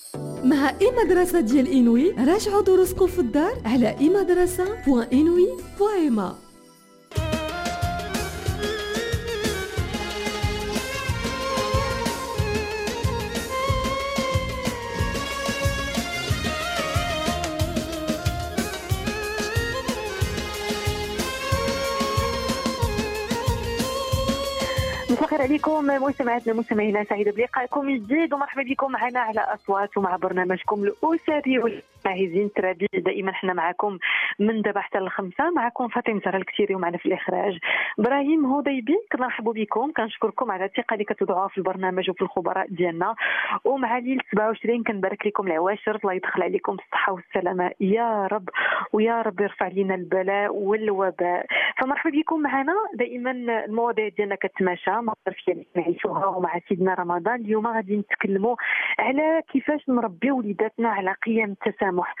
مع مدرسة ديال إنوي راجعوا دروسكم في الدار على imadrasa.inouï.ma. مساء الخير عليكم مستمعاتنا مستمعينا، سعيده بلقائكم جديد ومرحبا بكم معنا على اصوات ومع برنامجكم الاسري والعايزين ترابي. دائما احنا معكم من دابا حتى الخمسة، معكم فاطمه زهراء الكثيري ومعنا في الاخراج ابراهيم هضيبي. كنرحبوا بكم، كنشكركم على الثقه اللي كتوضعوها في البرنامج وفي الخبراء ديالنا. ومع ليل 27 كنبارك لكم العواشر، الله يدخل عليكم بالصحه والسلامه يا رب، ويا رب يرفع لنا البلاء والوباء. فمرحبا بكم معنا. دائما المواضيع ديالنا كتماشى مع الظرفيه نعيشوها، ومع سيدنا رمضان اليوم غادي نتكلموا على كيفاش نربي وليداتنا على قيم التسامح.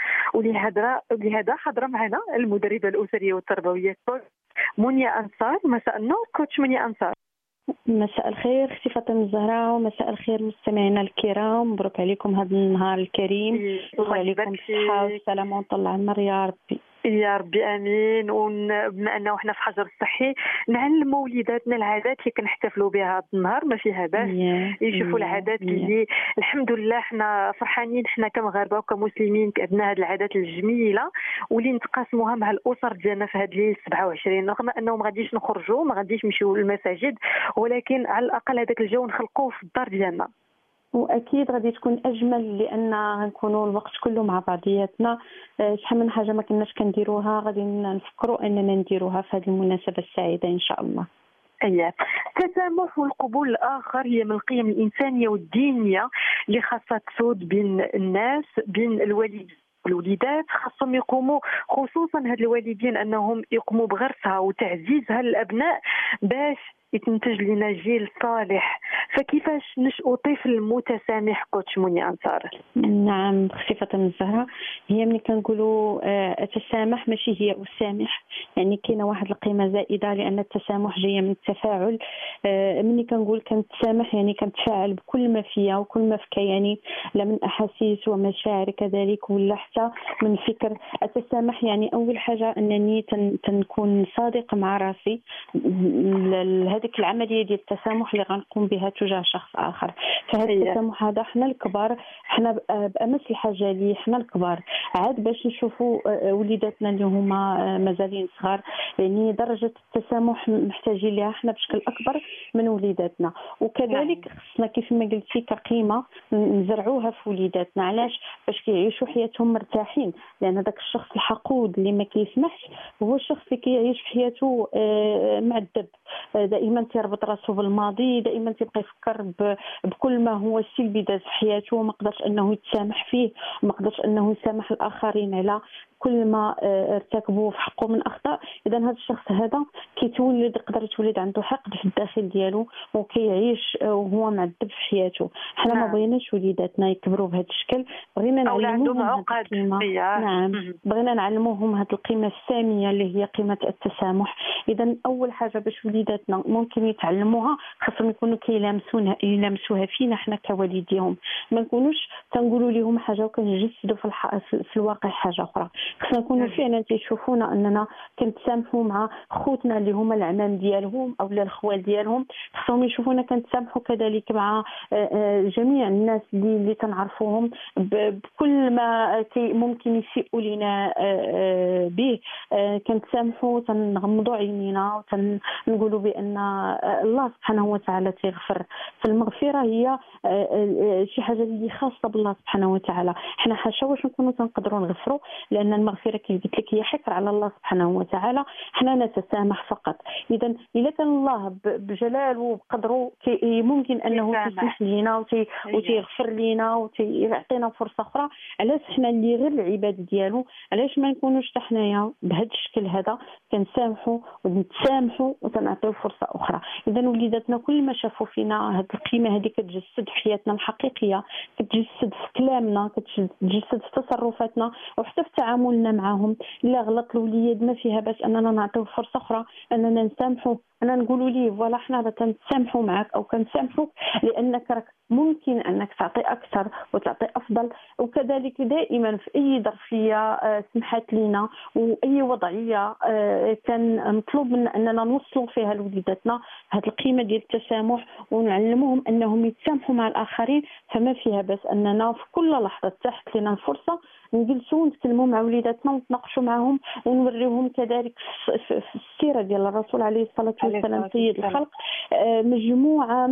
ولهذا حضر معنا المدربه الاسريه والتربويه منيا انصار. مساء النور كوتش منيا انصار. مساء الخير اختي فاطمه الزهراء، ومساء الخير مستمعينا الكرام. مبروك عليكم هذا النهار الكريم، وعليكم الصحه والسلامه وطول العمر يا ربي يا ربي امين. وبما انه احنا في حجر الصحي نعلموا وليداتنا العادات اللي كنحتفلوا بها هذا النهار، ما فيها باس يشوفوا العادات اللي الحمد لله احنا فرحانين احنا كمغاربه وكمسلمين عندنا هذه العادات الجميله واللي نتقاسموها مع الاسر ديالنا في هذه الليل 27. رغم انه ما غاديش نخرجوا، ما غاديش نمشيو للمساجد، ولكن على الاقل هذاك الجو نخلقوه في الدار ديالنا. واكيد غادي تكون اجمل لان غنكونوا الوقت كله مع بعضياتنا. شحال من حاجه ما كناش كنديروها غادي نفكروا اننا نديروها في هذه المناسبه السعيده ان شاء الله. اييه، التسامح والقبول الاخر هي من القيم الانسانيه والدينيه اللي خاصها تسود بين الناس، بين الوالدين والوليدات. خاصهم يقوموا، خصوصا هاد الوالدين، انهم يقوموا بغرسها وتعزيزها للابناء باش يتنتج لنا جيل صالح. فكيفاش نشأوا طفل متسامح كوتش منيا انصار؟ نعم اختي فاطمه الزهراء، هي ملي كنقولوا التسامح ماشي هي اسامح، يعني كاينه واحد القيمه زائده، لان التسامح جايه من التفاعل. ملي كنقول كنتسامح يعني كنتفاعل بكل ما فيا وكل ما في كياني، لا من احاسيس ومشاعر كذلك ولا حتى من فكر. التسامح يعني اول حاجه انني تنكون صادق مع راسي. هذيك العمليه ديال التسامح اللي غنقوم بها تجاه شخص اخر، فهذا التسامح هذا حنا الكبار حنا بامس الحاجه ليه، حنا الكبار عاد باش نشوفوا وليداتنا اللي هما مازالين صغار، يعني درجه التسامح محتاجين لها حنا بشكل اكبر من وليداتنا. وكذلك خصنا كيف ما قلتي كقيمه نزرعوها في وليداتنا. علاش؟ باش كيعيشوا حياتهم مرتاحين، لان هذاك الشخص الحقود اللي ما كيسمحش هو الشخص اللي كيعيش في حياته معذب، دائما تيربط راسه بالماضي، دائما تيبقى يفكر بكل ما هو سلبي داز في حياته، وما قدرش انه يتسامح فيه، وما قدرش انه يسامح الاخرين على كل ما ارتكبوا في حقه من اخطاء. اذا هذا الشخص هذا يقدر يتولد عنده حقد في الداخل ديالو وكيعيش وهو معذب في حياته. حنا ما بغيناش وليداتنا يكبروا بهذا الشكل، بغينا نعلموهم هذه القيمه. نعم، بغينا نعلموهم هذه القيمه الساميه اللي هي قيمه التسامح. اذا اول حاجه باش وليداتنا ممكن يتعلموها خاصهم يكونوا يلمسوها فينا حنا كوالديهم، ما نكونوش تنقولوا لهم حاجه وكنجسدوا في الواقع حاجه اخرى. خصنا نكونوا فعلا تيشوفونا اننا كنتسامحوا مع خوتنا اللي هما العمام ديالهم او الخوال ديالهم، خصهم يشوفونا كنتسامحوا كذلك مع جميع الناس اللي تنعرفوهم بكل ما ممكن يسيئوا لنا به. كنتسامحوا، تنغمضوا عينينا وتنقولوا بان الله سبحانه وتعالى تيغفر. فالمغفره هي شي حاجه اللي خاصه بالله سبحانه وتعالى. حنا حاشا واش نكونوا تنقدروا نغفروا، لان المغفره كيف قلت لك هي حكر على الله سبحانه وتعالى، حنا نتسامح فقط. اذا الا كان الله بجلاله وبقدره ممكن انه يسمح لنا وتيغفر لنا وتيعطينا فرصه اخرى، علاش حنا اللي غير العباد ديالو علاش ما نكونوش حنايا بهذا الشكل هذا كنسامحوا ونتسامحوا وتنعطيو فرصه اخرى. اذا وليداتنا كل ما شافوا فينا هذه القيمه هذه كتجسد في حياتنا الحقيقيه، كتجسد في كلامنا، كتجسد في تصرفاتنا وحتى في تعاملنا معهم. الا غلط الوليد ما فيها باش اننا نعطيو فرصه اخرى، اننا نسامحوا، انا نقولوا ليه فوالا حنا راه كنسامحوا معك او كنسامحوك لانك راك ممكن انك تعطي اكثر وتعطي افضل. وكذلك دائما في اي ظرفيه سمحت لنا واي وضعيه كان مطلوب منا اننا نوصلوا فيها لوليداتنا هذه القيمه ديال التسامح ونعلموهم انهم يتسامحوا مع الاخرين، فما فيها بس اننا في كل لحظه تحت لنا الفرصه نجلسوا ونتكلموا مع وليداتنا ونتناقشوا معهم ونوريهم كذلك في السيره ديال الرسول عليه الصلاه والسلام سيد الخلق مجموعه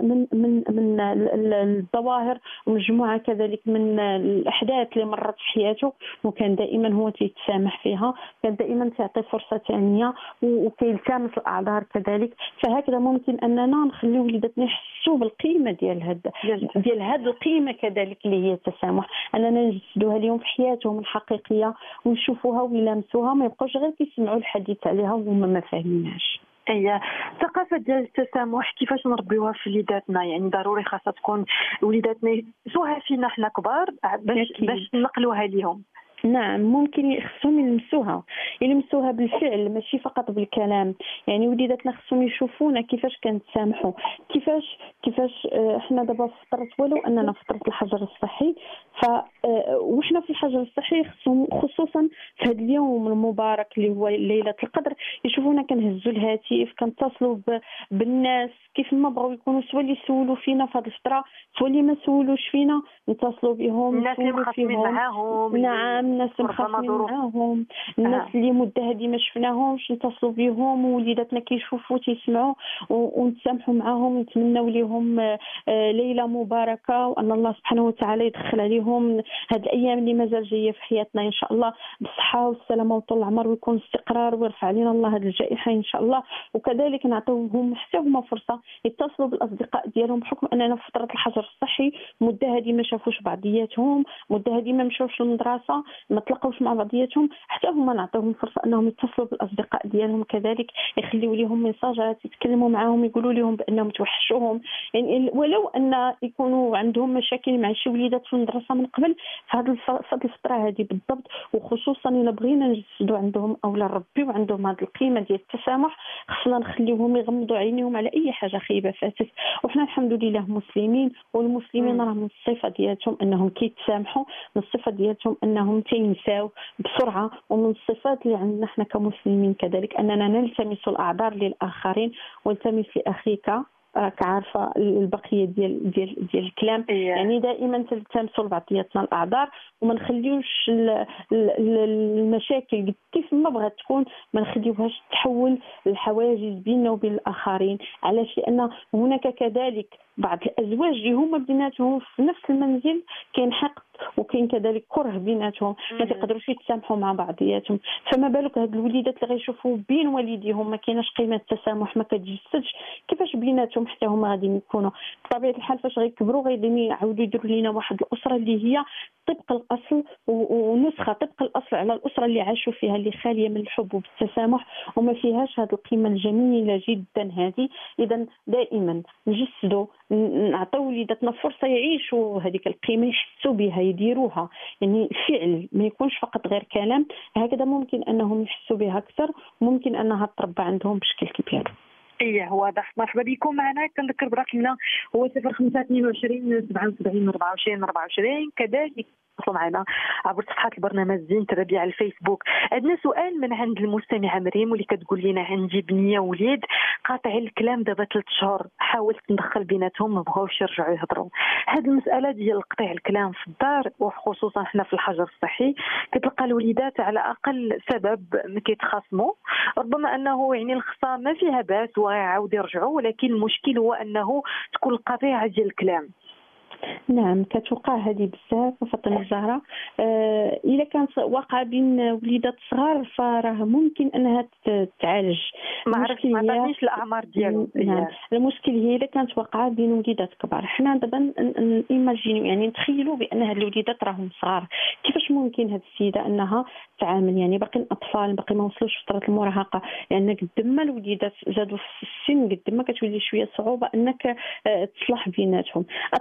من الظواهر ومجموعه كذلك من الاحداث اللي مرت في حياته، وكان دائما هو يتسامح فيها، كان دائما تعطي فرصه ثانيه وكيلتمس الاعذار كذلك. فهكذا ممكن اننا نخلي وليداتنا يحسوا بالقيمه ديال هذه القيمه كذلك اللي هي التسامح، اننا نجسدوها اليوم في حياتهم الحقيقيه ونشوفوها ويلامسوها، ما يبقوش غير كيسمعوا الحديث عليها وهم ما فاهمينهاش. اي الثقافه ديال التسامح كيفاش نربيوها في وليداتنا؟ يعني ضروري خاصها تكون وليداتنا يسوها فينا حنا كبار باش نقلوها ليهم. نعم، ممكن خصهم يلمسوها بالفعل ماشي فقط بالكلام. يعني وليداتنا خصهم يشوفونا كيفاش كنتسامحوا، كيفاش احنا دابا في فتره، ولو اننا في فتره الحجر الصحي، وحنا في الحجر الصحي خصهم خصوصا في هذا اليوم المبارك اللي هو ليله القدر يشوفونا كنهزوا الهاتف كنتصلوا بالناس كيف ما بغاو يكونوا، سوا اللي سولوا فينا في هذه الفتره سوا اللي ما سولوش فينا، نتصلوا بهم الناس اللي مخاصمين معاهم. نعم، الناس اللي مخاصمين معاهم، الناس اللي مده هذه ما شفناهمش نتصلوا بهم، ووليداتنا كيشوفوا تيسمعوا ونتسامحوا معاهم، نتمنوا لهم ليله مباركه، وان الله سبحانه وتعالى يدخل عليهم هذه الايام اللي مازال جايه في حياتنا ان شاء الله بالصحه والسلامه وطول العمر، ويكون استقرار ويرفع علينا الله هذه الجائحه ان شاء الله. وكذلك نعطيوهم حتى هما فرصه يتصلوا بالاصدقاء ديالهم، بحكم اننا في فتره الحجر الصحي مده هذه ما شافوش بعضياتهم، مده هذه ما مشاوش للمدرسه، ما تلاقاوش مع بعضياتهم، حتى هما نعطيوهم فرصه انهم يتصلوا بالاصدقاء ديالهم كذلك، يخليوا لهم ميساجات يتكلموا معاهم، يقولوا لهم بانهم توحشوهم. يعني ولو ان يكونوا عندهم مشاكل مع شي وليدات في المدرسه من قبل، في هذه الفتره هذه بالضبط، وخصوصا الا بغينا نجسدوا عندهم او نربيو عندهم هذه القيمه ديال التسامح، خصنا نخليوهم يغمضوا عينيهم على اي حاجه خايبه فاتت. وحنا الحمد لله مسلمين، والمسلمين راه من الصفه ديالهم انهم كيتسامحوا، من الصفه ديالهم انهم تينساو بسرعه، ومن الصفات اللي عندنا احنا كمسلمين كذلك اننا نلتمس الاعذار للاخرين، والتمس لاخيك كعارفه البقيه ديال الكلام. يعني دائما تلتمسوا لبعضياتنا الاعذار، وما نخليوش المشاكل كيف ما بغات تكون ما نخليوهاش تحول للحواجز بيننا وبين الاخرين. علاش؟ لان هناك كذلك بعض الازواج اللي هما بيناتهم في نفس المنزل كاين حقد وكاين كذلك كره بيناتهم، ما تقدروش يتسامحوا مع بعضياتهم، فما بالك هاد الوليدات اللي غيشوفوا بين والديهم ما كايناش قيمه التسامح، ما كتجسدش، كيفاش بيناتهم حتى هما غادي يكونوا بطبيعه الحال فاش غيكبروا غادي يعاودوا يديروا لنا واحد الاسره اللي هي طبق الاصل ونسخه طبق الاصل على الاسره اللي عاشوا فيها، اللي خاليه من الحب والتسامح وما فيهاش هذه القيمه الجميله جدا هذه. اذا دائما نجسدوا، نعطيو وليداتنا فرصه يعيشوا هذيك القيمه، يحسوا بها، يديروها، يعني فعل ما يكونش فقط غير كلام. هكذا ممكن انهم يحسوا بها اكثر، ممكن انها تربى عندهم بشكل كبير. ايه واضح. مرحبا بكم معنا، كنذكر برقمنا هو 0522 77 24 24. كذلك تواصلوا معنا عبر صفحات البرنامج زين تربيه على الفيسبوك. عندنا سؤال من عند المستمعه مريم واللي كتقول لنا عندي بنيه وليد قاطعين الكلام دابا 3 شهور، حاولت ندخل بيناتهم ما بغاوش يرجعوا يهضروا. هذه المساله ديال قطيع الكلام في الدار وخصوصا حنا في الحجر الصحي كتلقى الوليدات على اقل سبب ما كيتخاصموا، ربما انه يعني الخصام ما فيها باس ويعاودوا يرجعوا، ولكن المشكل هو انه تكون القطيعه ديال الكلام. نعم، كتوقع هذه بزاف فاطمه الزهراء. الا كانت واقعه بين وليدات صغار فراه ممكن انها تعالج. ما عرفتش الاعمار ديالو. نعم، المشكل هي الا كانت واقعه بين وليدات كبار. حنا دابا ايماجينيو، يعني نتخيلوا بان هاد الوليدات راهم صغار، كيفاش ممكن هاد السيده انها تعامل؟ يعني باقي اطفال، باقي ما وصلوش فتره المراهقه، لان يعني قد ما الوليدات زادوا في السن قد ما كتولي شويه صعوبه انك تصلح بيناتهم. اطفال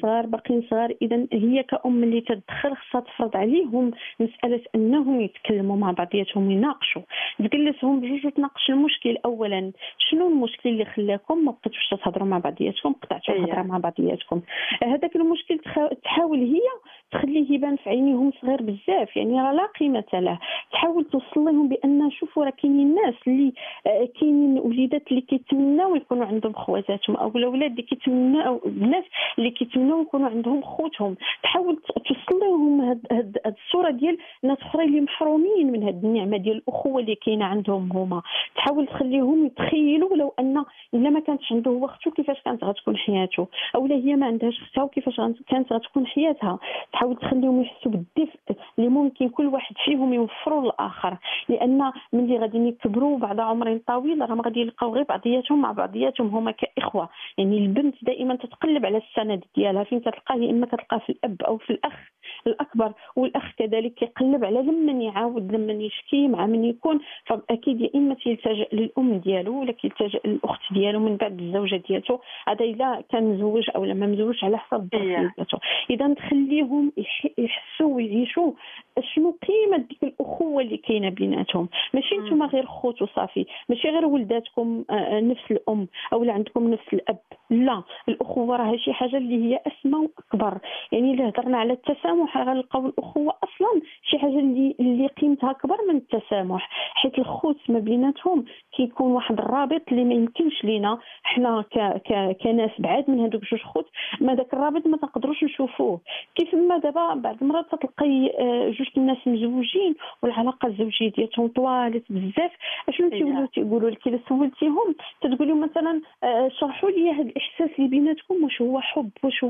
صغار باقيين صغار. اذا هي كأم اللي تدخل خصها تفرض عليهم مساله انهم يتكلموا مع بعضياتهم ويناقشوا، تجلسهم بجوج وتناقش المشكل. اولا شنو المشكل اللي خلاكم ما بقيتوش تهضروا مع بعضياتكم، قطعتوا الهضره مع بعضياتكم؟ هذاك المشكل تحاول هي تخليه يبان في عينيهم صغير بزاف، يعني راه لا قيمه له. تحاول توصل لهم بان شوفوا راه كاينين الناس اللي كاينين وليدات اللي كيتمناو يكونوا عندهم خواتاتهم، او الاولاد اللي كيتمناو، الناس اللي كيتمناو يكونوا عندهم خوتهم. تحاول توصل لهم هاد الصوره ديال ناس اخرين اللي محرومين من هاد النعمه ديال الاخوه اللي كاينه عندهم هما. تحاول تخليهم يتخيلوا لو ان الا ما كانتش عنده هو اختو كيفاش كانت غتكون حياته، او لا هي ما عندهاش اختها وكيفاش كانت غتكون حياتها. تحاول تخليهم يحسوا بالدفء اللي ممكن كل واحد فيهم يوفروا للاخر، لان ملي غادي يكبروا بعد عمر طويل راهم غادي يلقاو غير بعضياتهم مع بعضياتهم هما كاخوه. يعني البنت دائما تتقلب على السند ديالها، فين كتلقاه يا اما كتلقاه في الاب او في الاخ الاكبر، والاخ كذلك كيقلب على لمن يعاود لمن يشكي مع من يكون. فاكيد يا اما تلتجئ للام ديالو ولا كيلتجئ للاخت ديالو من بعد الزوجه ديالته، هذا الا كان مزوج او لما مزوج على حسب ديالته. اذا تخليهم يحسوا ويعيشوا شنو قيمه ديك الاخوه اللي كاينه بيناتهم. ماشي نتوما غير خوت وصافي، ماشي غير ولداتكم نفس الام او عندكم نفس الاب، لا، الاخوه راها شي حاجه اللي هي اسمى واكبر. يعني الا هضرنا على التسامح غنلقاو الاخوه اصلا شي حاجه اللي قيمتها اكبر من التسامح، حيت الخوت ما بيناتهم كيكون واحد الرابط اللي ما يمكنش لينا حنا كناس بعاد من هذوك جوج خوت، ما داك الرابط ما تقدروش نشوفوه. كيف ما دابا بعض المرات تلقاي جوج الناس مزوجين والعلاقه الزوجيه ديالهم طوالت بزاف، اشنو تيقولوا لك الا سولتيهم تتقول لهم مثلا شرحوا لي هذا الاحساس اللي بيناتكم، واش هو حب، واش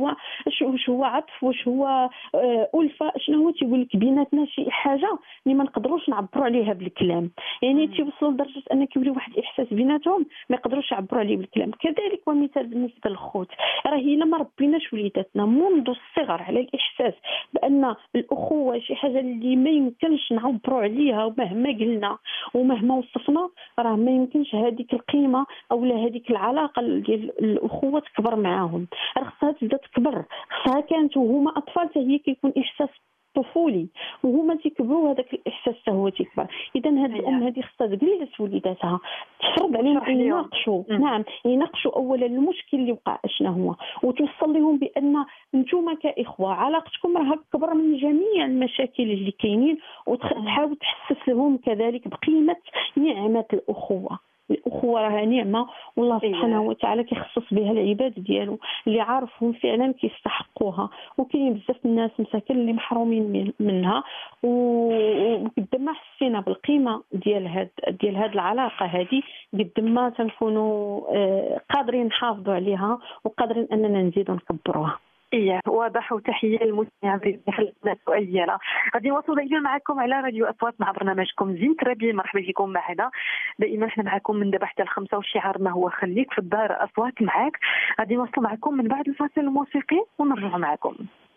هو عطف، واش هو ألفة، شنو هو؟ تيقول لك بيناتنا شي حاجه اللي ما نقدروش نعبروا عليها بالكلام. يعني تيوصلوا لدرجه ان كيولي واحد الاحساس بيناتهم ما يقدروش يعبروا عليه بالكلام. كذلك ومثال بالنسبه للخوت، راه الا ما ربيناش وليداتنا منذ الصغر على الاحساس بان الاخوه شي حاجه اللي ما يمكنش نعبروا عليها، ومهما قلنا ومهما وصفنا راه ما يمكنش هذيك القيمه او لا هذيك العلاقه ديال الاخوه تكبر معاهم. راه خصها تبدا تكبر، خصها كانت وهما اطفال حتى هي كيكون احساس طفولي وهما تيكبروا هذاك الاحساس حتى هو تيكبر. اذا هذه الام هذه خصها تجلس وليداتها تفرض عليهم يناقشوا، نعم يناقشوا اولا المشكل اللي وقع شنو هو، وتوصل لهم بان نتوما كاخوه علاقتكم راه اكبر من جميع المشاكل اللي كاينين، وتحاول تحسس لهم كذلك بقيمه نعمه الاخوه. الأخوة راها نعمة والله سبحانه وتعالى كيخصص بها العباد ديالو اللي عارفهم فعلا كيستحقوها. وكاين بزاف الناس مساكن اللي محرومين منها، وقد ما حسينا بالقيمة ديال هاد العلاقة هذه قد ما تنكونوا قادرين نحافظوا عليها وقادرين أننا نزيدوا نكبروها. واضح. وتحيه للمستمع في خلال سؤال ديالها. غادي نواصلوا دائما معكم على راديو اصوات مع برنامجكم زين ترابي. مرحبا بكم معنا دائما، احنا معكم من دابا حتى ل5 وشعارنا هو خليك في الدار اصوات معاك. غادي نواصلوا معكم من بعد الفاصل الموسيقي ونرجعوا معكم.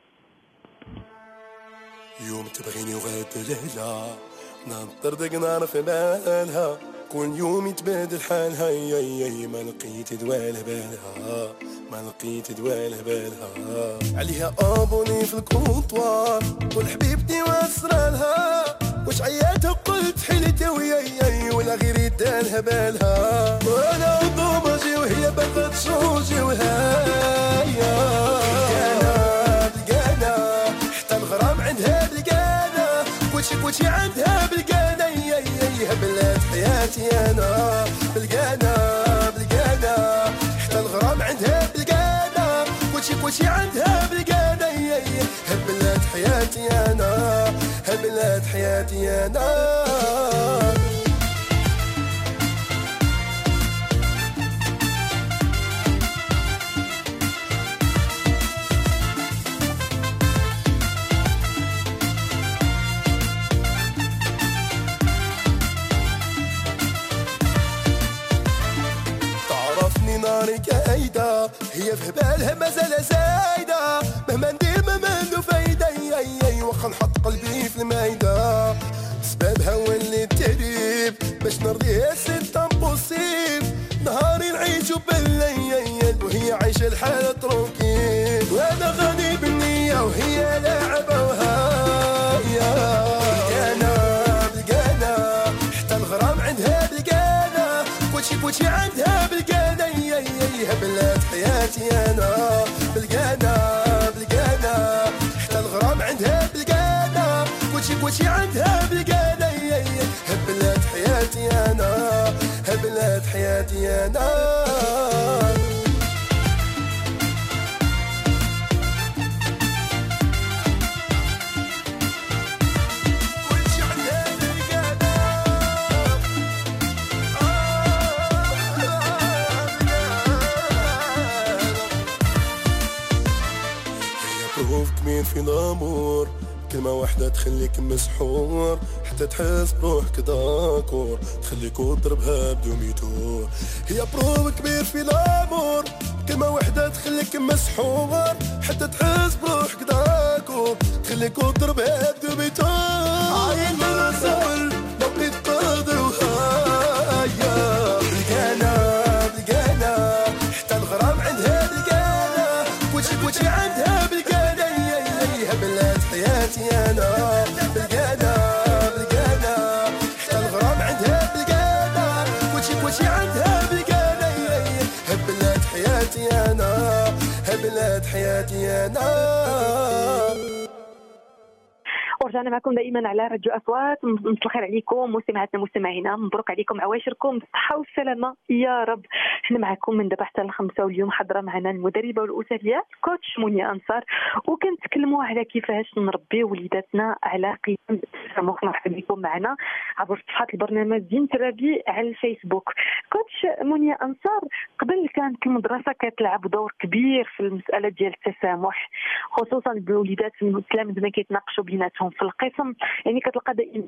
يوم تبغيني وغاد ليلة ننطر دق نار في بالها، كل يوم يتبادل حالها يا ما لقيت دوال بالها، ما لقيت دوال بالها. عليها ابوني في الكونطوار والحبيبتي واسرالها، واش عياتها قلت حيلتها وياي ولا غير يدالها بالها. وانا ضمجي وهي باغا تشوجي وهايا بلقانا حتى الغرام عندها بلقانا، كلشي عندها بلقانا يا بلاد حياتي انا. بلقانا حتى الغرام عندها بلقانا، كلشي عندها بلقانا يا بلاد حياتي انا، يا بلاد حياتي انا. ناري كايدة هي في بالها مازال زايدة، مهما ندير ما منو فايدة واخا نحط قلبي في المايدة. سبابها ولي التهريب باش نرضيها سيت امبوسيب، نهاري نعيشو بالليل وهي عايشة الحالة تروكيب، وانا كلشي عندها بالقادة هبلات حياتي انا هبلات حياتي انا كمين في الامور كلمة واحدة تخليك مسحور حتى تحس بروحك داكور تخليك وتضربها بدون يدور هي بروف كبير في الامور كلمة واحدة تخليك مسحور حتى تحس بروحك داكور تخليك وتضربها بدون يدور عين الزول لو بقيت تقدر وهايا بلقانا حتى الغرام عندها بلقانا كلشي عندها بلقانا هبلات حياتي انا بلقانا حتى الغرام عندها بلقانا كلشي عندها بلقانا هبلات حياتي انا هبلات حياتي انا ورجعنا معكم دائما على راديو اصوات. مساء الخير عليكم مستمعاتنا مستمعينا، مبروك عليكم عواشركم بالصحه والسلامه يا رب. احنا معكم من دابا حتى الخمسة واليوم حاضره معنا المدربه والاسريه كوتش منيا انصار وكنتكلموا على كيفاش نربي وليداتنا على قيم التسامح. مرحبا بكم معنا عبر صفحه البرنامج زينة الربيع على الفيسبوك. كوتش منيا انصار، قبل كانت المدرسه كتلعب دور كبير في المساله ديال التسامح، خصوصا بالوليدات التلاميذ كيتناقشوا بيناتهم في القسم. يعني كتلقى دائما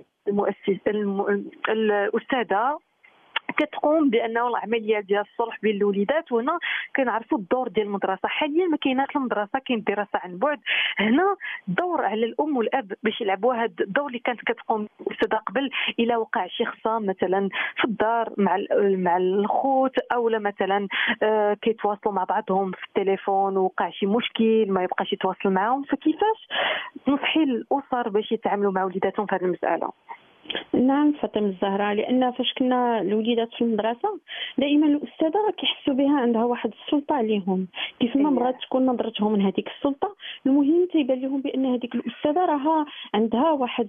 الاستاذه كتقوم بانه العمليه ديال الصلح بين الوليدات، وهنا كنعرفوا الدور ديال المدرسه. حاليا ما كايناش المدرسه، كاين دراسه عن بعد. هنا الدور على الام والاب باش يلعبوا هذا الدور اللي كانت كتقوم الاستاذه قبل. الا وقع شي خصام مثلا في الدار مع الخوت، او مثلا كيتواصلوا مع بعضهم في التليفون ووقع شي مشكل ما يبقاش يتواصل معاهم، فكيفاش تنصحي الاسر باش يتعاملوا مع وليداتهم في هذه المساله؟ نعم فاطمة الزهراء، لان فاش كنا الوليدات في المدرسه دائما الاستاذه كيحسوا بها عندها واحد السلطه عليهم، كيف ما بغات تكون نظرتهم من هذيك السلطه. المهم تيبان لهم بان هذيك الاستاذه راها عندها واحد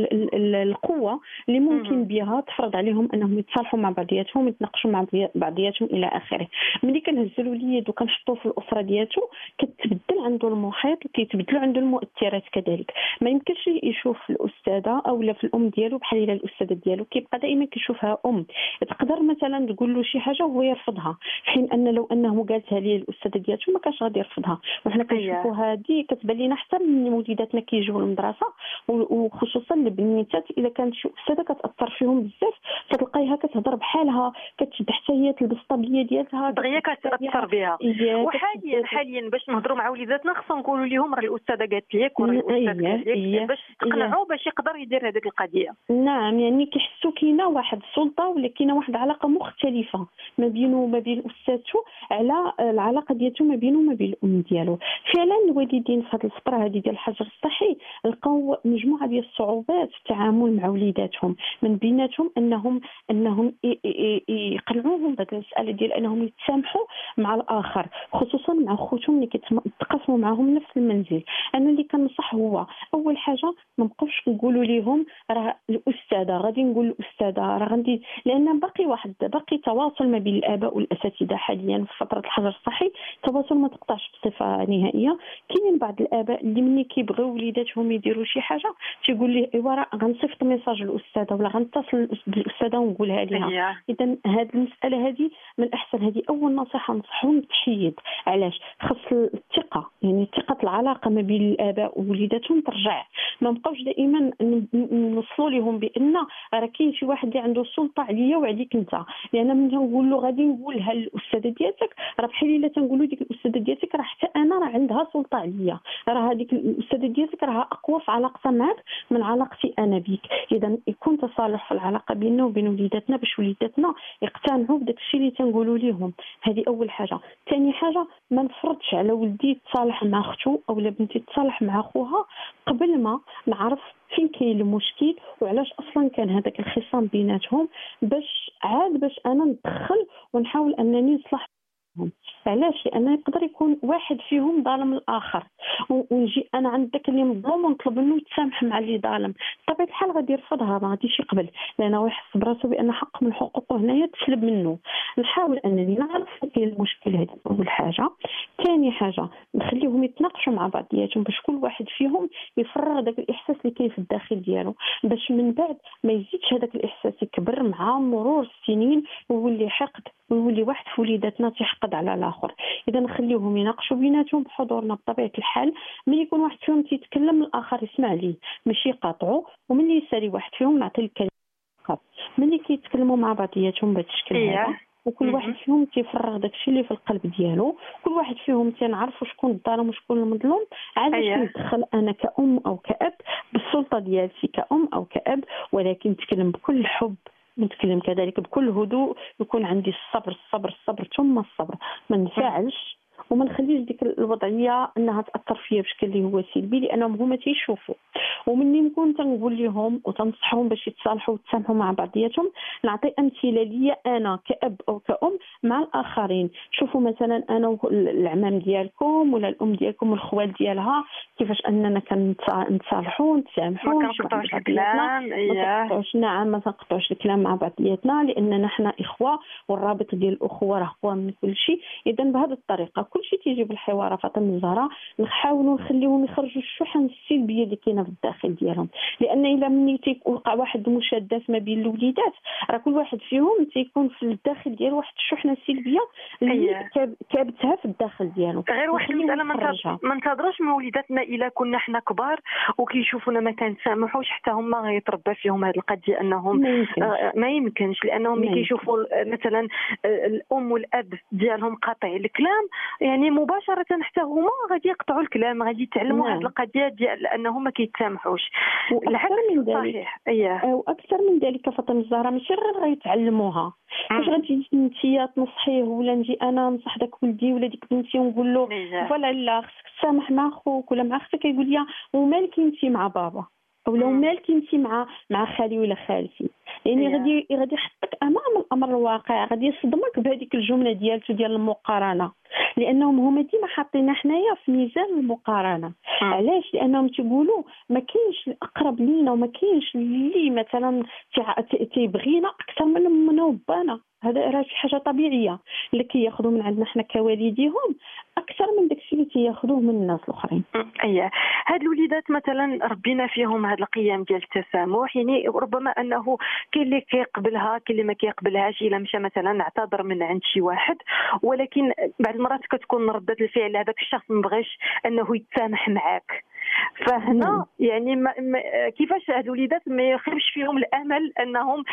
القوه اللي ممكن بها تفرض عليهم انهم يتصالحوا مع بعضياتهم، يتناقشوا مع بعضياتهم الى اخره. ملي كنهزوا الوليد وكنحطوه في الاسره ديالته كتبدل عنده المحيط وكيتبدلوا عنده المؤثرات كذلك. ما يمكنش يشوف الاستاذه او لا في الام ديالو بحال الى الاستاذه ديالو، كيبقى دائما كيشوفها ام. تقدر مثلا تقول له شي حاجه وهو يرفضها، في حين ان لو انه قالتها ليه الاستاذه ديالته ما كانش غادي يرفضها. وحنا كنشوفوا هذه كتبان لينا حتى من وليداتنا كيجيو للمدرسه، وخصوصا البنيتات اذا كانت شي استاذه كتاثر فيهم بزاف فتلقايها كتهضر بحالها، كتشد حتى هي تلبس الطابليه ديالها دغيا كتاثر بها. وحاليا باش نهضروا مع وليداتنا خصنا نقولوا لهم راه الاستاذه قالت لك وراه الاستاذ قال لك، باش تقنعوا باش يقدر يدير هذيك القضيه. نعم، يعني كيحسوا كاينه واحد السلطه ولا كاينه واحد العلاقه مختلفه ما بينه وما بين استاذته على العلاقه ديالته ما بينه وما بين الام ديالو. فعلا الوالدين في هذه الفتره هذه ديال الحجر الصحي لقاو مجموعه ديال الصعوبات في التعامل مع وليداتهم، من بيناتهم انهم يقنعوهم بهذه المساله ديال انهم يتسامحوا مع الاخر، خصوصا مع خوتهم اللي كيتقاسموا معهم نفس المنزل. انا اللي كنصح هو اول حاجه ما نبقاوش نقولوا لهم راه الاستاذه، غادي نقول الاستاذه راه غندي، لان باقي تواصل ما بين الاباء والاساتذه حاليا في فتره الحجر الصحي. التواصل ما تقطعش بصفه نهائيه. كاينين بعض الاباء اللي ملي كيبغيو وليداتهم يديروا شي حاجه تيقول لي ايوا راه غنصيفط ميساج للاستاذه ولا غنتصل بالاستاذه ونقولها لها. اذا هذه المساله هذه من الاحسن، هذه اول نصيحه نصحهم بالتحييد. علاش؟ خاص الثقه، يعني ثقه العلاقه ما بين الاباء ووليداتهم ترجع. ما نبقاوش دائما نوصلوا لهم بان راه كاين شي واحد اللي عنده السلطه عليا وعليك انت، لان ملي نقول له غادي نقولها للاستاذه ديالتك راه بحال الا تنقولوا ديك الاستاذه ديالتك راه حتى انا راه عندها سلطه عليا، راه هذيك الاستاذه ديالتك راه اقوى في علاقتها معك من علاقتي انا بك. اذا يكون تصالح في العلاقه بيننا وبين وليداتنا باش وليداتنا يقتنعوا بداك الشيء اللي تنقولوا لهم. هذه اول حاجه. ثاني حاجه ما نفرضش على ولدي يتصالح مع اخته او بنتي تتصالح مع اخوها قبل ما نعرف فين كاين المشكل وعلاش اصلا كان هذاك الخصام بيناتهم، باش انا ندخل ونحاول انني نصلح علاش؟ لان يقدر يكون واحد فيهم ظالم الاخر، ونجي انا عند داك اللي مظلوم ونطلب منه يتسامح مع اللي ظالم، بطبيعه الحال غادي يرفضها، ما غاديش يقبل، لانه يحس براسو بان حق من حقوقه هنايا تسلب منه. نحاول انني نعرف فين المشكل هذا اول حاجه. ثاني حاجه نخليهم يتناقشوا مع بعضياتهم باش كل واحد فيهم يفرغ داك الاحساس اللي كاين في الداخل ديالو، باش من بعد ما يزيدش هذاك الاحساس يكبر مع مرور السنين ويولي حقد، ويولي واحد في وليداتنا تيحقد على الاخر. اذا نخليوهم يناقشوا بيناتهم بحضورنا بطبيعه الحال. ملي يكون واحد فيهم تيتكلم الاخر يسمع ليه ماشي يقاطعو، وملي يسالي واحد فيهم نعطي الكلمه الاخر. ملي كيتكلموا مع بعضياتهم بهذا الشكل هذا، وكل واحد فيهم تيفرغ داكشي اللي في القلب ديالو، كل واحد فيهم تنعرفوا شكون الظالم وشكون المظلوم. علاش ندخل انا كأم او كأب بالسلطه ديالتي كأم او كأب، ولكن نتكلم بكل حب، نتكلم كذلك بكل هدوء، يكون عندي الصبر ثم الصبر، ما نفعلش وما نخليش ديك الوضعيه انها تاثر فيا بشكل اللي هو سلبي، لانهم هما تيشوفوا. ومني نكون تنقول لهم وتنصحهم باش يتصالحوا ويتسامحوا مع بعضياتهم، نعطي امثله ليا انا كأب او كأم مع الاخرين. شوفوا مثلا انا العمام ديالكم ولا الام ديالكم والخوال ديالها كيفاش اننا كنتصالحوا نتسامحوا، ما كنقطعوش الكلام. نعم، ما كنقطعوش الكلام مع بعضياتنا، لاننا حنا اخوه، والرابط ديال الاخوه راه اقوى من كل شيء. اذا بهذه الطريقه كل شيء تيجي بالحوار. فاطمه الزهراء نحاولوا نخليهم يخرجوا الشحن السلبيه اللي كاينه في الداخل ديالهم، لان الا مني تيوقع واحد المشادات ما بين الوليدات، راه كل واحد فيهم تيكون في الداخل ديالو واحد الشحنه سلبيه اللي كابتها في الداخل ديالو. غير واحد المساله ما ننتظروش من وليداتنا الا كنا حنا كبار وكيشوفونا ما كنتسامحوش حتى هما غيتربى فيهم هذه القضيه انهم ما يمكنش، لانهم ملي كيشوفوا مثلا الام والاب ديالهم قاطع الكلام، يعني مباشره حتى هما غادي يقطعوا الكلام، غادي يتعلموا هذه القضيه ديال انهم ما كيتسامحوش. الحقيقه من صحيح. واكثر من ذلك فاطمه الزهراء ماشي غير غيتعلموها، واش غادي انت تنصحيه ولا نجي انا نصح داك ولدي ولا ديك بنتي ونقول له فوالا لا خصك تسامح مع خوك ولا مع اختك، يقول لي ومالك انت مع بابا ولا مالك انت مع خالي ولا خالتي، يعني غادي يحطك امام الامر الواقع، غادي يصدمك بهذيك الجمله ديالته ديال المقارنه، لانهم هما ديما حاطينا حنايا في ميزان المقارنه. علاش؟ لانهم تيقولوا ما كاينش الاقرب لينا وما كاينش اللي مثلا تيبغينا اكثر من وبانا. هذا راه شي حاجه طبيعيه اللي كياخذوا من عندنا حنا كوالديهم اكثر من داكشي اللي تياخذوه من الناس الاخرين. هاد الوليدات مثلا ربينا فيهم هاد القيم ديال التسامح، يعني ربما انه كاين اللي كيقبلها كاين اللي ما كيقبلهاش. الا مشى مثلا اعتذر من عند شي واحد، ولكن بعض المرات كتكون ردة الفعل هذاك الشخص ما بغاش انه يتسامح معاك. فهنا يعني كيفاش هاد الوليدات ما يخيبش فيهم الامل انهم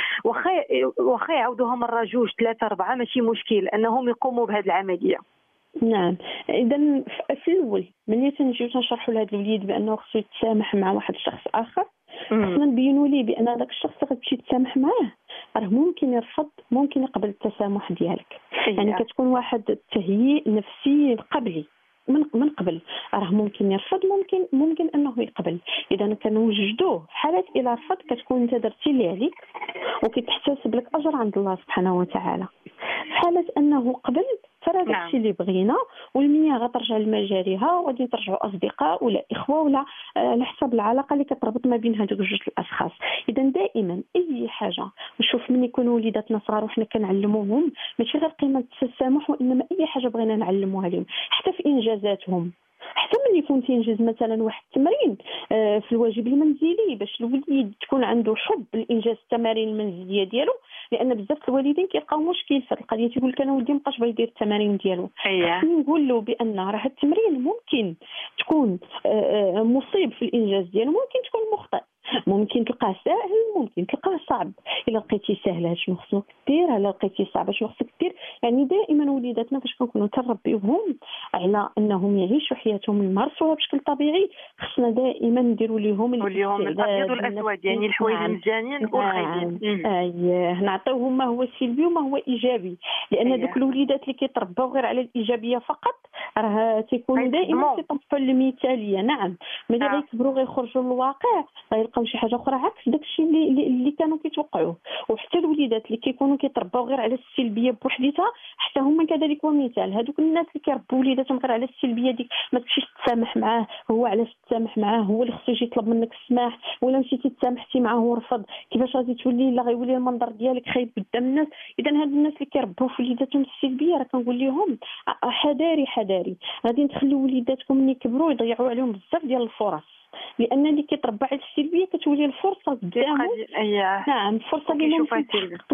واخا يعاودوها مره جوج ثلاثه اربعه ماشي مشكل انهم يقوموا بهذه العمليه. نعم، اذا في الاول ملي تنجيو تنشرحوا لهذا الوليد بانه خصو يتسامح مع واحد الشخص اخر، خصنا نبينوا ليه بان هذاك الشخص غتمشي تسامح معاه راه ممكن يرفض ممكن يقبل التسامح ديالك. يعني كتكون واحد التهيئ نفسي قبلي من قبل، راه ممكن يرفض ممكن انه يقبل. اذا كنوجدوه حالات الى رفض كتكون انت درتي اللي عليك وكتحتسب لك اجر عند الله سبحانه وتعالى. في حاله انه قبل فراه داكشي اللي بغينا، والمياه غترجع لمجاريها وغادي ترجعوا اصدقاء ولا اخوه ولا على حسب العلاقه اللي كتربط ما بين هذوك جوج الاشخاص. اذا دائما اي حاجه نشوف من يكونوا وليداتنا صغار وحنا كنعلموهم ماشي غير قيمه التسامح، وانما اي حاجه بغينا نعلموها لهم حتى في انجازاتهم. حتى من يكون تينجز مثلا واحد التمرين في الواجب المنزلي باش الوليد تكون عنده حب لانجاز التمارين المنزليه ديالو، لان بزاف الوالدين كيلقاو مشكل في القضيه، تيقول لك انا ولدي مابقاش باغي يدير التمارين ديالو. نقول له بان راه التمرين ممكن تكون مصيب في الانجاز ديالو، ممكن تكون مخطئ، ممكن تلقاه سهل ممكن تلقاه صعب. الا لقيتي سهل شنو خصك دير، الا لقيتي صعب شنو خصك دير. يعني دائما وليداتنا فاش كنكونوا تربيوهم على انهم يعيشوا حياتهم يمارسوها بشكل طبيعي، خصنا دائما نديروا لهم الابيض والاسود، يعني الحوايج المزيانين والخايبين. نعطيوهم ما هو سلبي وما هو ايجابي، لان دوك الوليدات اللي كيتربوا غير على الايجابيه فقط راه تيكونوا دائما كيطمحوا للمثاليه. نعم، ملي غيكبروا غيخرجوا للواقع غيلقاو شي حاجه اخرى عكس داكشي اللي كانوا كيتوقعوه. وحتى الوليدات اللي كيكونوا كيتربوا غير على السلبيه بوحديتها حتى هما كذلك ومثال. هذوك الناس اللي كيربوا وليداتهم غير على السلبيه ديك، ما تمشيش تسامح معاه، هو علاش تسامح معاه؟ هو اللي خصو يجي يطلب منك السماح، ولا مشيتي تسامحتي معاه ورفض، كيفاش غادي تولي؟ لا غيولي المنظر ديالك خايب قدام الناس. اذا هاد الناس اللي كيربوا في وليداتهم السلبيه راه كنقول لهم حذاري حذاري، غادي تخليو وليداتكم ملي يكبروا يضيعوا عليهم بزاف ديال الفرص، لان اللي كيتربى على السلبيه كتولي الفرصه قدامه. نعم، فرصه اللي ممكن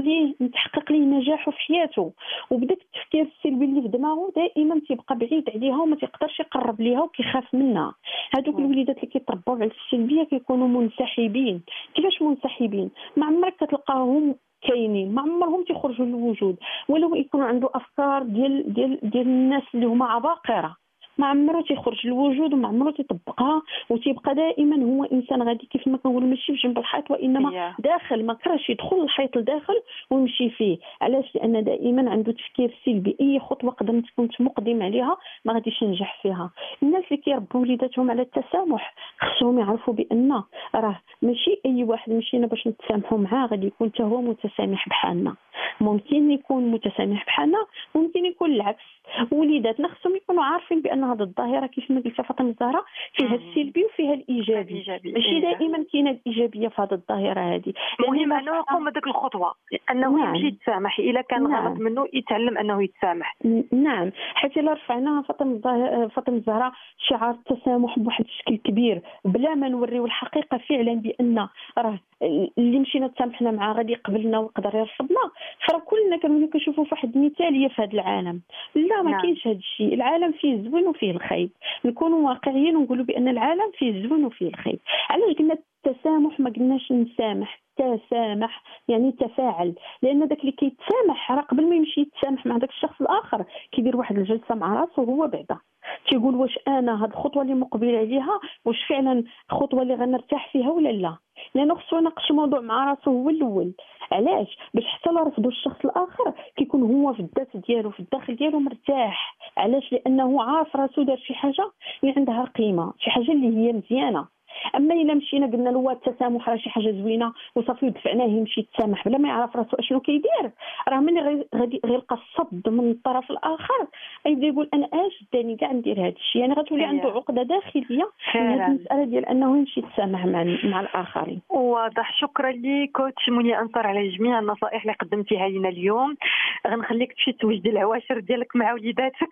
يتحقق ليه نجاحه في حياته، وبداك التفكير السلبي اللي في دماغه دائما تيبقى بعيد عليها وما تيقدرش يقرب ليها وكيخاف منها. هذوك الوليدات اللي كيتربوا على السلبيه كيكونوا منسحبين. كيفاش منسحبين؟ ما عمرك كتلقاهم كاينين، ما عمرهم تيخرجوا للوجود، ولو يكونوا عنده افكار ديال الناس اللي هما عباقره، ما عمره تيخرج للوجود وما عمره تيطبقها، وتيبقى دائما هو انسان غادي كيف ما كنقولوا ماشي في جنب الحيط وانما داخل، ما كرهش يدخل الحيط لداخل ويمشي فيه. علاش؟ لان دائما عنده تفكير سلبي، اي خطوه قدمت كنت مقدم عليها ما غاديش ينجح فيها. الناس اللي كيربوا وليداتهم على التسامح خصهم يعرفوا بان راه ماشي اي واحد مشينا باش نتسامحوا معاه غادي يكون حتى هو متسامح بحالنا. ممكن يكون متسامح بحالنا، ممكن يكون العكس. وليداتنا خصهم يكونوا عارفين بان هذه الظاهره كيف ما قلت فاطمه الزهراء فيها السلبي وفيها الايجابي، ماشي دائما كاينه الايجابيه في هذه الظاهره هذه. المهم انه يقوم هذيك الخطوه انه يمشي يتسامح، الا كان غلط منه يتعلم انه يتسامح. نعم، حتى الا رفعنا فاطمه الزهراء شعار التسامح بواحد الشكل كبير بلا ما نوريو الحقيقه فعلا بان راه اللي مشينا تسامحنا معاه غادي يقبلنا ويقدر يرفضنا، فراه كلنا كنوليو كنشوفوا واحد المثاليه في هذا العالم. لا، ما كاينش هذا الشيء. العالم فيه الزوين وفيه الخايب، نكونوا واقعيين ونقولوا بان العالم فيه الزوين وفيه الخايب. علاش قلنا التسامح ما قلناش نسامح؟ تسامح يعني تفاعل، لان داك اللي كيتسامح راه قبل ما يمشي يتسامح مع داك الشخص الاخر كيدير واحد الجلسه مع راسو هو بعدا تيقول واش انا هاد الخطوه اللي مقبل عليها واش فعلا خطوه اللي غنرتاح فيها ولا لا. لانه خصو يناقش الموضوع مع راسو هو الاول. علاش؟ باش حتى لا رفضوا الشخص الاخر كيكون هو في الذات ديالو في الداخل ديالو مرتاح. علاش؟ لانه عارف راسو دار شي حاجه اللي عندها قيمه، شي حاجه اللي هي مزيانه. اما الا مشينا قلنا له التسامح راه شي حاجه زوينه وصافي ودفعناه يمشي يتسامح بلا ما يعرف راسو اشنو كيدير، راه ملي غادي يلقى الصد من الطرف الاخر غيبدا يقول انا اش داني كاع ندير هذا الشيء، يعني غتولي عنده عقده داخليه من هذه المساله ديال انه يمشي يتسامح مع الاخرين. واضح. شكرا لك كوتش منى انصار على جميع النصائح اللي قدمتيها لنا اليوم. غنخليك تمشي توجدي العواشر ديالك مع وليداتك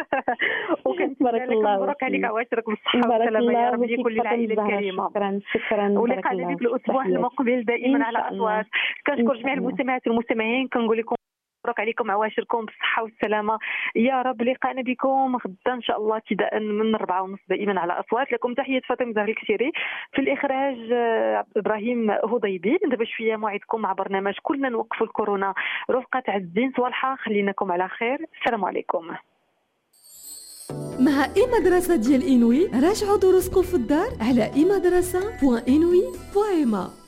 بارك الله مبروك عليك عواشرك بالصحه والسلامه يا رب لكل العائله الكريمه. شكرا ولقاء جديد في الاسبوع المقبل دائما على اصوات. كنشكر جميع المستمعات والمستمعين، كنقول لكم مبروك عليكم عواشركم بالصحه والسلامه يا رب. لقاءنا بكم غدا ان شاء الله ابتداء من 4:30 دائما على اصوات. لكم تحيه فاطمه زهر الكثيري، في الاخراج ابراهيم هضيبي. دابا شويه موعدكم مع برنامج كلنا نوقفوا الكورونا رفقه عز الدين صوالحه. خليناكم على خير، السلام عليكم. مع مدرسة ديال إنوي راجعوا دروسكم في الدار على imadrasa.inouï.ma.